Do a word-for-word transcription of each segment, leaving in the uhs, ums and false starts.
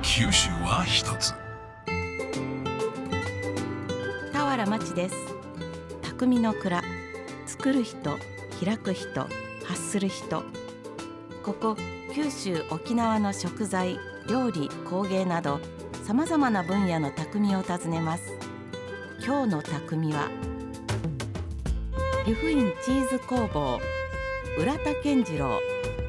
九州は一つ。 田原町です。匠の蔵、作る人、開く人、発する人。ここ九州沖縄の食材、料理、工芸などさまざまな分野の匠を訪ねます。今日の匠は湯布院チーズ工房浦田健次郎。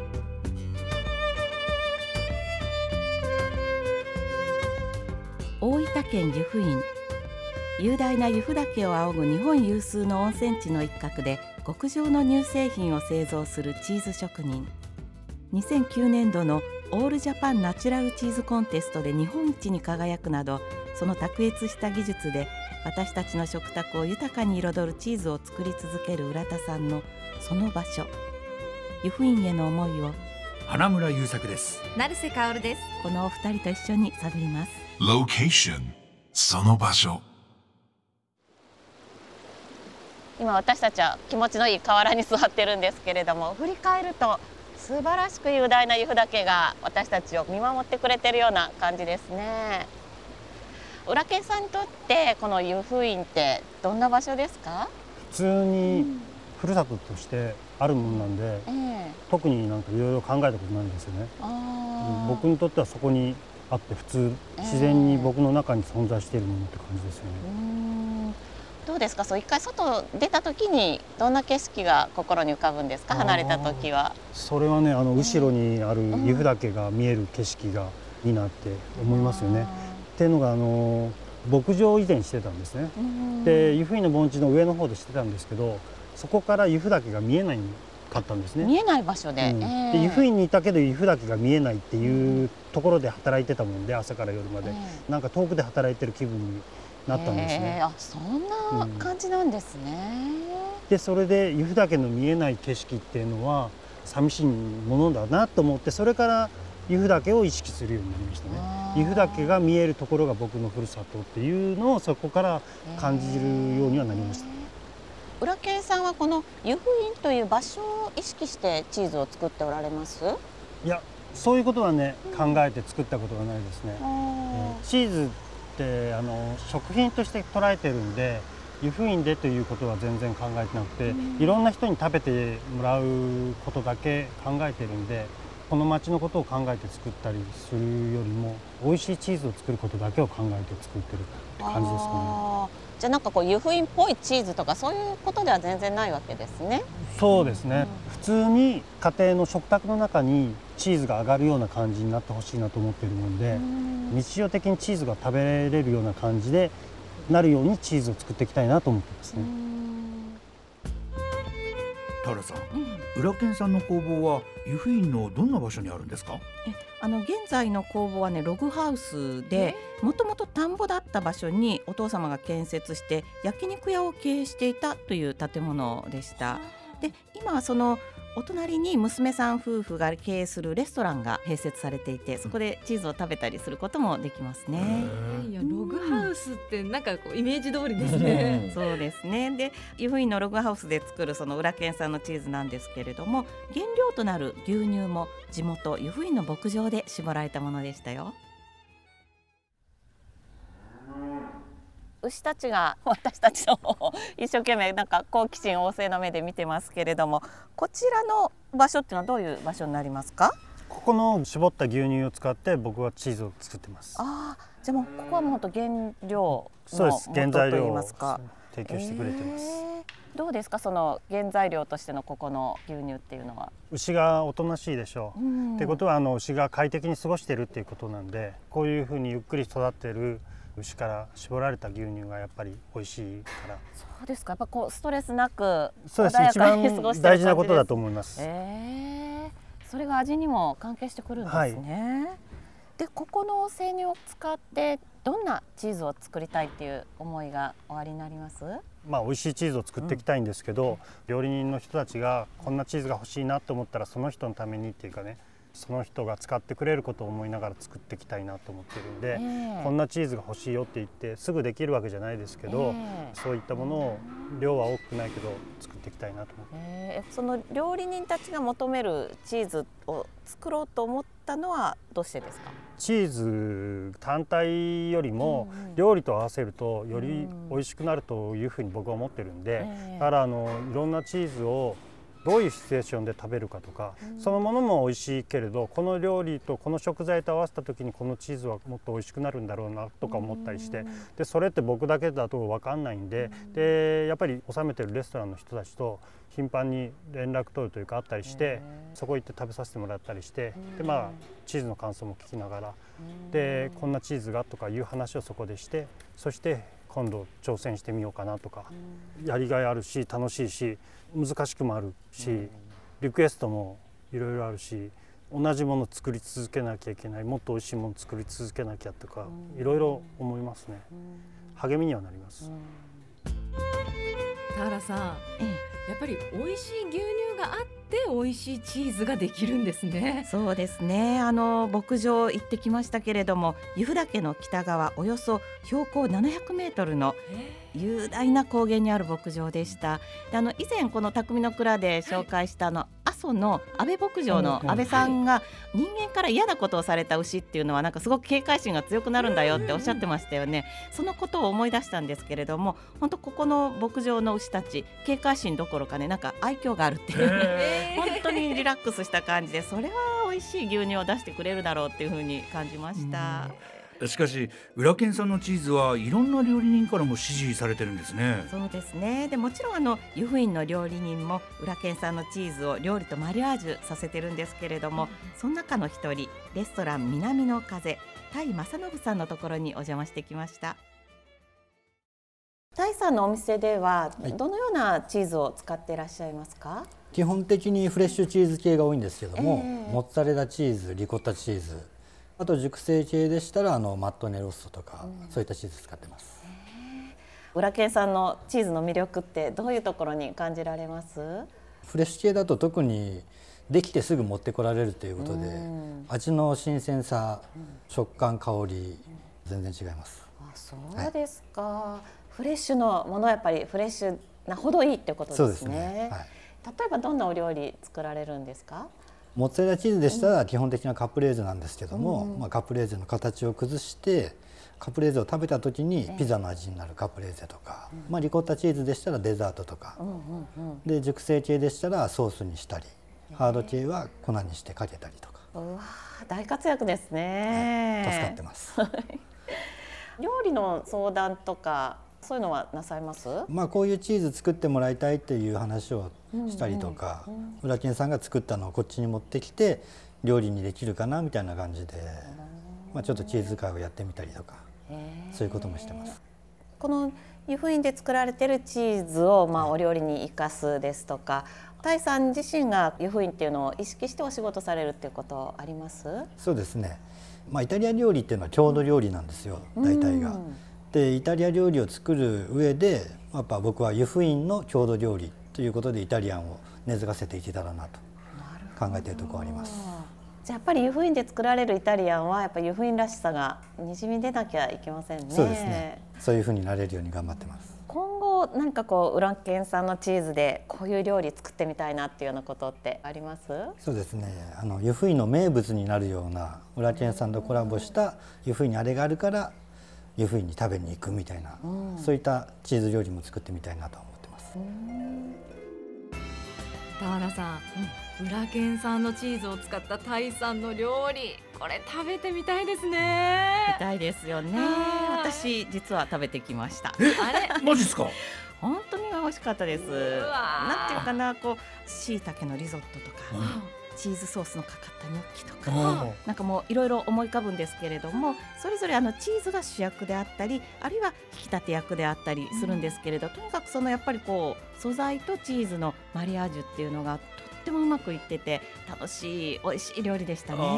大分県湯布院、雄大な由布岳を仰ぐ日本有数の温泉地の一角で極上の乳製品を製造するチーズ職人。にせんきゅうねんどのオールジャパンナチュラルチーズコンテストで日本一に輝くなど、その卓越した技術で私たちの食卓を豊かに彩るチーズを作り続ける浦田さんのその場所、湯布院への思いを花村優作です。 成瀬薫です。 このお二人と一緒に探ります。 ロケーション、その場所。 今私たちは気持ちのいい河原に座ってるんですけれども、振り返ると素晴らしく雄大な由布岳が私たちを見守ってくれてるような感じですね。浦健さんにとってこの湯布院ってどんな場所ですか？ 普通にふるさととしてあるものなんで、うんえー、特になんかいろいろ考えたことないんですよね。あ僕にとってはそこにあって普通、自然に僕の中に存在しているものって感じですよね。 うんどうですか、そう一回外出た時にどんな景色が心に浮かぶんですか？離れた時は。 それはね、あの後ろにある由布岳が見える景色がいいなって思いますよね。っていうのがあの牧場を以前してたんですね。で湯布院の盆地の上の方でしてたんですけど、そこから由布岳が見えないかったんですね。 見えない場所で、うんえー、 で湯布院にいたけど由布岳が見えないっていうところで働いてたもんで、朝から夜まで、えー、なんか遠くで働いてる気分になったんですね。 えー、あそんな感じなんですね。 うん、でそれで由布岳の見えない景色っていうのは寂しいものだなと思って、それから由布岳を意識するようになりましたね。由布岳が見えるところが僕のふるさとっていうのをそこから感じるようにはなりました。 えー、浦健さんはこの湯布院という場所を意識してチーズを作っておられます？ いや、そういうことはね、うん、考えて作ったことがないですね。えー、チーズってあの食品として捉えてるんで、湯布院でということは全然考えてなくて、うん、いろんな人に食べてもらうことだけ考えてるんで、この町のことを考えて作ったりするよりも美味しいチーズを作ることだけを考えて作ってるって感じですかね。 じゃあなんかこう湯布院っぽいチーズとかそういうことでは全然ないわけですね。 そうですね、うん、普通に家庭の食卓の中にチーズが上がるような感じになってほしいなと思ってるので、日常的にチーズが食べれるような感じでなるようにチーズを作っていきたいなと思ってますね。 田原さん、うん、浦健さんの工房は湯布院のどんな場所にあるんですか？ えあの現在の工房はね、ログハウスで、もともと田んぼだった場所にお父様が建設して焼肉屋を経営していたという建物でした。で今はそのお隣に娘さん夫婦が経営するレストランが併設されていて、そこでチーズを食べたりすることもできますね。 いや、ログハウスってなんかこうイメージ通りですね。 そうですね。で湯布院のログハウスで作るその浦健さんのチーズなんですけれども、原料となる牛乳も地元湯布院の牧場で絞られたものでしたよ。 牛たちが私たちの方を一生懸命なんか好奇心旺盛な目で見てますけれども、こちらの場所っていうのはどういう場所になりますか？ ここの絞った牛乳を使って僕はチーズを作ってます。 ああ、じゃあもうここはもう本当原料の元といいますか、そうです、原材料を提供してくれてます。 えー、どうですか、その原材料としてのここの牛乳っていうのは？ 牛がおとなしいでしょう、うん、ってことはあの牛が快適に過ごしているっていうことなんで、こういうふうにゆっくり育っている牛から絞られた牛乳がやっぱり美味しいから。 そうですか、やっぱこうストレスなくそうです、一番大事なことだと思います。 えー、それが味にも関係してくるんですね。はい、でここの生乳を使ってどんなチーズを作りたいっていう思いがおありになります？ まあ美味しいチーズを作っていきたいんですけど、うん、料理人の人たちがこんなチーズが欲しいなと思ったら、その人のためにっていうかね、その人が使ってくれることを思いながら作っていきたいなと思ってるんで、えー、こんなチーズが欲しいよって言ってすぐできるわけじゃないですけど、えー、そういったものを量は多くないけど作っていきたいなと思って、 えー、その料理人たちが求めるチーズを作ろうと思っったのはどうしてですか？ チーズ単体よりも料理と合わせるとより美味しくなるというふうに僕は思ってるんで、だからあのいろんなチーズをどういうシチュエーションで食べるかとか、そのものも美味しいけれど、この料理とこの食材と合わせた時にこのチーズはもっと美味しくなるんだろうなとか思ったりして、でそれって僕だけだと分かんないんで、でやっぱり納めてるレストランの人たちと頻繁に連絡取るというかあったりして、そこ行って食べさせてもらったりして、でまあチーズの感想も聞きながら、でこんなチーズがとかいう話をそこでして、そして今度挑戦してみようかなとか、やりがいあるし楽しいし難しくもあるし、リクエストもいろいろあるし、同じもの作り続けなきゃいけない、もっと美味しいもの作り続けなきゃとかいろいろ思いますね。励みにはなります。 田原さん、 えやっぱり美味しい牛乳があって美味しいチーズができるんですね。 そうですね。あの牧場行ってきましたけれども、由布岳の北側およそ標高ななひゃくメートルの雄大な高原にある牧場でした。であの以前この匠の蔵で紹介したあの、はい、阿蘇の安倍牧場の安倍さんが人間から嫌なことをされた牛っていうのはなんかすごく警戒心が強くなるんだよっておっしゃってましたよね。そのことを思い出したんですけれども、本当ここの牧場の牛たち警戒心どころかね、なんか愛嬌があるっていう本当にリラックスした感じで、それは美味しい牛乳を出してくれるだろうっていうふうに感じました。 しかし裏県産のチーズはいろんな料理人からも支持されてるんですね。 そうですね。でもちろんあの湯布院の料理人も裏県産のチーズを料理とマリアージュさせてるんですけれども、その中の一人レストラン南の風田井正信さんのところにお邪魔してきました。田井さんのお店ではどのようなチーズを使っていらっしゃいますか？ 基本的にフレッシュチーズ系が多いんですけども、 えー、 モッツァレラチーズ、リコッタチーズ、あと熟成系でしたらあのマットネロッソとか、うん、そういったチーズ使ってます。 裏県産のチーズの魅力ってどういうところに感じられます？ フレッシュ系だと特にできてすぐ持ってこられるということで、うん、味の新鮮さ、うん、食感、香り、うん、全然違います。 あ、そうですか、はい、フレッシュのものはやっぱりフレッシュなほどいいってことですね。 そうですね、はい、 例えばどんなお料理作られるんですか？ モッツァレラチーズでしたら基本的なカプレーゼなんですけども、うんまあ、カプレーゼの形を崩してカプレーゼを食べた時にピザの味になるカプレーゼとか、うんまあ、リコッタチーズでしたらデザートとか、うんうんうん、で熟成系でしたらソースにしたり、ハード系は粉にしてかけたりとか。 うわ、大活躍ですね、 はい、助かってます料理の相談とかそういうのはなさいます？ まあこういうチーズ作ってもらいたいっていう話をしたりとか、うんうんうん、裏県さんが作ったのをこっちに持ってきて料理にできるかなみたいな感じで、まあ、ちょっとチーズ会をやってみたりとか、そういうこともしてます。 この湯布院で作られているチーズをまあお料理に生かすですとか、田井さん自身が湯布院っていうのを意識してお仕事されるっていうことあります？ そうですね、まあ、イタリア料理っていうのは郷土料理なんですよ、大体が。でイタリア料理を作る上でやっぱ僕は湯布院の郷土料理ということでイタリアンを根付かせていけたらなと考えているところあります。 じゃあやっぱり湯布院で作られるイタリアンはやっぱり湯布院らしさがにじみ出なきゃいけませんね。 そうですね、そういうふうになれるように頑張ってます。 今後何かこう裏県産のチーズでこういう料理作ってみたいなっていうようなことってあります？ そうですね、あの湯布院の名物になるような裏県産とコラボした湯布院にあれがあるから湯布院に食べに行くみたいな、うん、そういったチーズ料理も作ってみたいなと思ってます。 田原さん、うん、裏県産のチーズを使ったタイ産の料理、これ食べてみたいですね。 見たいですよね。私実は食べてきました。 あれマジですか？ 本当に美味しかったです。なんていうかな、こう椎茸のリゾットとか、うん、チーズソースのかかったニョッキとか、なんかもういろいろ思い浮かぶんですけれども、それぞれあのチーズが主役であったり、あるいは引き立て役であったりするんですけれど、うん、とにかくそのやっぱりこう素材とチーズのマリアージュっていうのがとってもうまくいってて楽しい美味しい料理でしたね。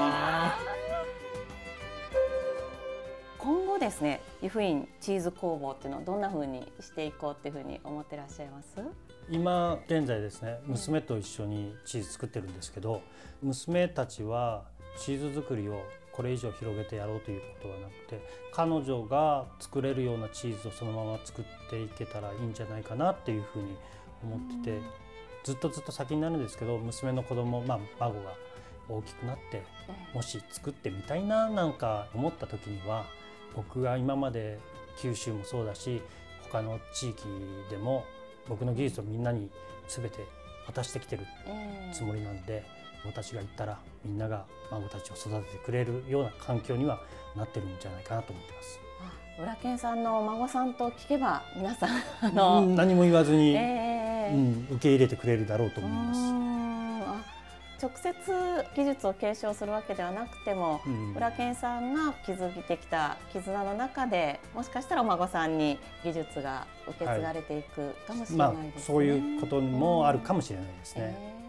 今後ですね、湯布院チーズ工房っていうのをどんな風にしていこうっていう風に思ってらっしゃいます？ 今現在ですね、娘と一緒にチーズ作ってるんですけど、娘たちはチーズ作りをこれ以上広げてやろうということはなくて、彼女が作れるようなチーズをそのまま作っていけたらいいんじゃないかなっていうふうに思ってて、ずっとずっと先になるんですけど、娘の子供、まあ、孫が大きくなってもし作ってみたいななんか思った時には、僕が今まで九州もそうだし他の地域でも僕の技術をみんなに全て渡してきてるつもりなんで、私が行ったらみんなが孫たちを育ててくれるような環境にはなってるんじゃないかなと思ってます。 浦健さんのお孫さんと聞けば皆さんあの、 うん、何も言わずに、 えーうん、受け入れてくれるだろうと思います。 直接技術を継承するわけではなくても、うん、浦健さんが築いてきた絆の中でもしかしたらお孫さんに技術が受け継がれていくかもしれないですね。 はい、まあ、そういうこともあるかもしれないですね。 えー